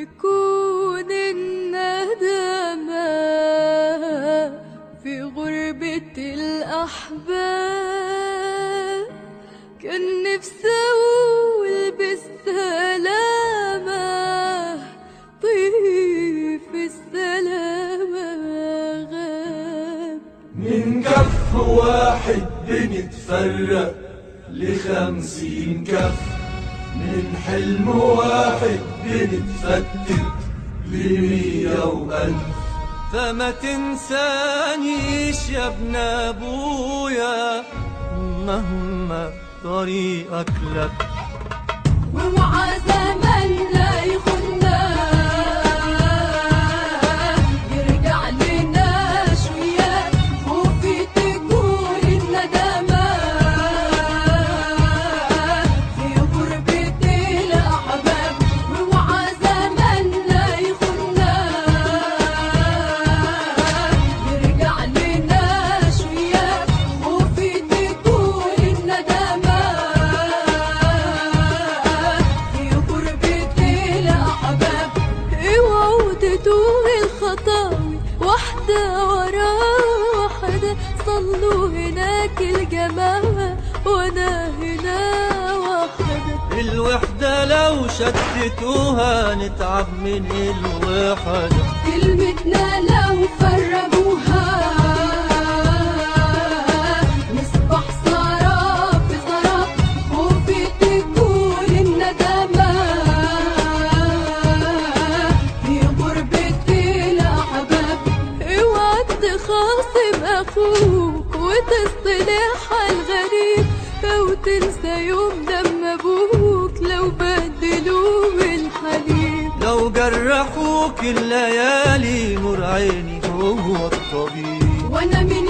تكون الندامة في غربة الأحباب. كان نفسي أقول بالسلامة، طيف السلامة غاب. من كف واحد بنتفرق ل50 كف، من حلم واحد بنتفتت ل100 وألف. فما تنسانيش يا ابن ابويا مهما طريقك لك. ومع زماننا يخنا يرجع لنا شوية، خوفي تكون الندامة في غربة الأحباب. ومع زماننا يخنا يرجع لنا شوية، خوفي تكون الندامة في غربة الأحباب. اوعوا تتوه الخطاوي واحدة ورا واحدة، صلوا هناك الجماعة وانا هنا وحدة. الوحدة لو شتتوها نتعب من الوحدة، كلمتنا لو فرقوها نصبح سراب في سراب، خوفي تكون الندامة في غربة الأحباب. اوعى تخاصم أخوك وتصطلح الغريب، أو تنسى يوم دم أبوك لو بدلوه الحليب. لو جرحوك الليالي نور عيني هو الطبيب. وأنا من